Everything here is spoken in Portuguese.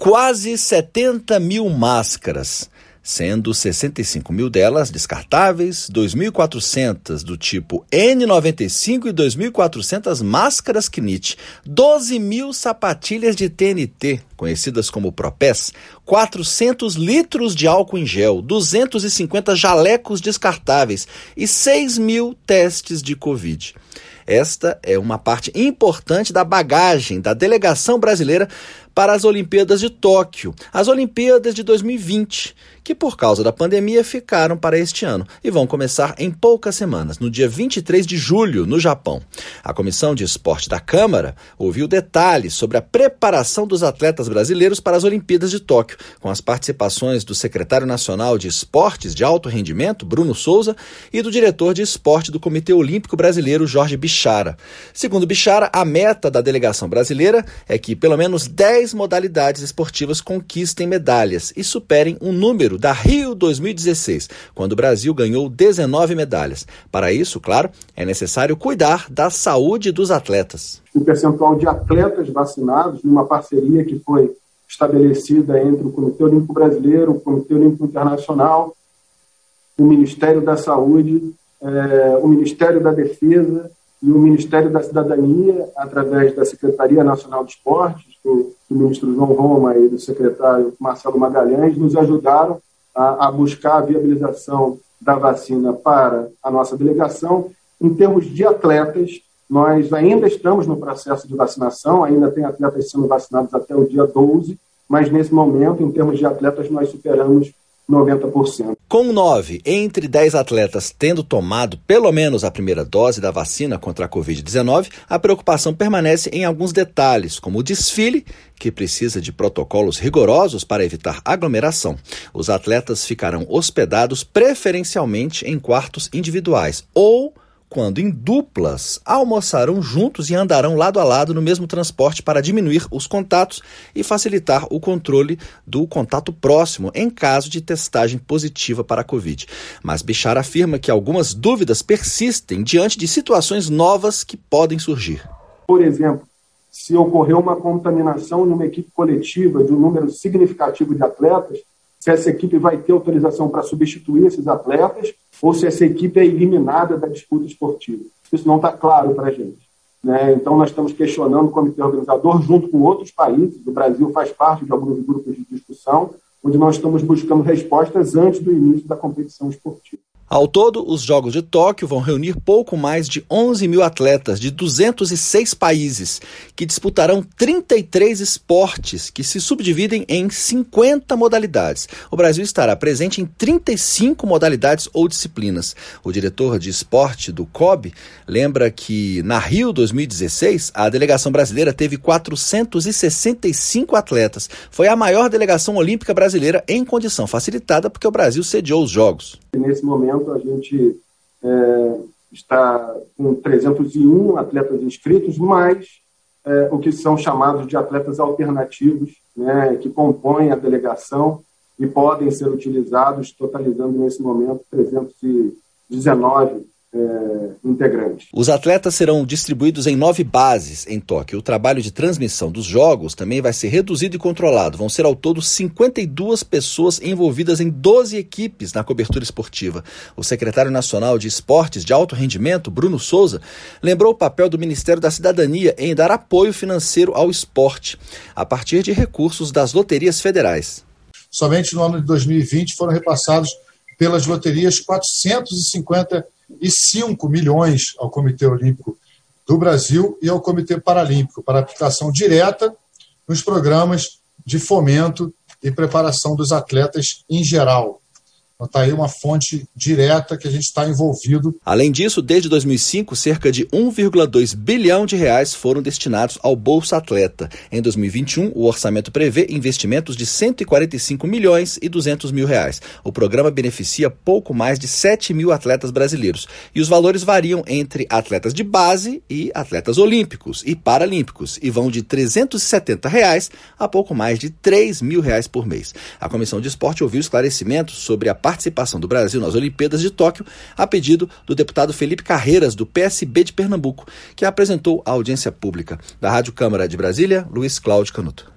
quase 70 mil máscaras, sendo 65 mil delas descartáveis, 2.400 do tipo N95 e 2.400 máscaras Knit, 12 mil sapatilhas de TNT, conhecidas como Propés, 400 litros de álcool em gel, 250 jalecos descartáveis e 6 mil testes de Covid. Esta é uma parte importante da bagagem da delegação brasileira para as Olimpíadas de Tóquio, as Olimpíadas de 2020, que por causa da pandemia ficaram para este ano e vão começar em poucas semanas, no dia 23 de julho, no Japão. A Comissão de Esporte da Câmara ouviu detalhes sobre a preparação dos atletas brasileiros para as Olimpíadas de Tóquio, com as participações do secretário nacional de Esportes de Alto Rendimento, Bruno Souza, e do diretor de esporte do Comitê Olímpico Brasileiro, Jorge Bichara. Segundo Bichara, a meta da delegação brasileira é que pelo menos 10 modalidades esportivas conquistem medalhas e superem o número da Rio 2016, quando o Brasil ganhou 19 medalhas. Para isso, claro, é necessário cuidar da saúde dos atletas. O percentual de atletas vacinados, numa parceria que foi estabelecida entre o Comitê Olímpico Brasileiro, o Comitê Olímpico Internacional, o Ministério da Saúde, o Ministério da Defesa e o Ministério da Cidadania, através da Secretaria Nacional de Esportes, do ministro João Roma e do secretário Marcelo Magalhães, nos ajudaram a buscar a viabilização da vacina para a nossa delegação. Em termos de atletas, nós ainda estamos no processo de vacinação, ainda tem atletas sendo vacinados até o dia 12, mas nesse momento, em termos de atletas, nós superamos 90%. Com 9 entre 10 atletas tendo tomado pelo menos a primeira dose da vacina contra a Covid-19, a preocupação permanece em alguns detalhes, como o desfile, que precisa de protocolos rigorosos para evitar aglomeração. Os atletas ficarão hospedados preferencialmente em quartos individuais ou, quando em duplas, almoçarão juntos e andarão lado a lado no mesmo transporte para diminuir os contatos e facilitar o controle do contato próximo em caso de testagem positiva para a Covid. Mas Bichara afirma que algumas dúvidas persistem diante de situações novas que podem surgir. Por exemplo, se ocorrer uma contaminação numa equipe coletiva de um número significativo de atletas, se essa equipe vai ter autorização para substituir esses atletas ou se essa equipe é eliminada da disputa esportiva. Isso não está claro para a gente, né? Então, nós estamos questionando o comitê organizador junto com outros países. O Brasil faz parte de alguns grupos de discussão, onde nós estamos buscando respostas antes do início da competição esportiva. Ao todo, os Jogos de Tóquio vão reunir pouco mais de 11 mil atletas de 206 países, que disputarão 33 esportes que se subdividem em 50 modalidades. O Brasil estará presente em 35 modalidades ou disciplinas. O diretor de esporte do COB lembra que, na Rio 2016, a delegação brasileira teve 465 atletas. Foi a maior delegação olímpica brasileira em condição facilitada, porque o Brasil sediou os Jogos. Nesse momento, a gente está com 301 atletas inscritos, mais o que são chamados de atletas alternativos, né, que compõem a delegação e podem ser utilizados, totalizando nesse momento 319 integrantes. Os atletas serão distribuídos em 9 bases em Tóquio. O trabalho de transmissão dos jogos também vai ser reduzido e controlado. Vão ser ao todo 52 pessoas envolvidas em 12 equipes na cobertura esportiva. O secretário nacional de Esportes de Alto Rendimento, Bruno Souza, lembrou o papel do Ministério da Cidadania em dar apoio financeiro ao esporte, a partir de recursos das loterias federais. Somente no ano de 2020 foram repassados pelas loterias 455 milhões ao Comitê Olímpico do Brasil e ao Comitê Paralímpico para aplicação direta nos programas de fomento e preparação dos atletas em geral. Então está aí uma fonte direta que a gente está envolvido. Além disso, desde 2005, cerca de 1,2 bilhão de reais foram destinados ao Bolsa Atleta. Em 2021, o orçamento prevê investimentos de 145 milhões e 200 mil reais. O programa beneficia pouco mais de 7 mil atletas brasileiros. E os valores variam entre atletas de base e atletas olímpicos e paralímpicos e vão de R$ 370 reais a pouco mais de R$ 3 mil reais por mês. A Comissão de Esporte ouviu esclarecimentos sobre a participação do Brasil nas Olimpíadas de Tóquio a pedido do deputado Felipe Carreiras, do PSB de Pernambuco, que apresentou a audiência pública. Da Rádio Câmara de Brasília, Luiz Cláudio Canuto.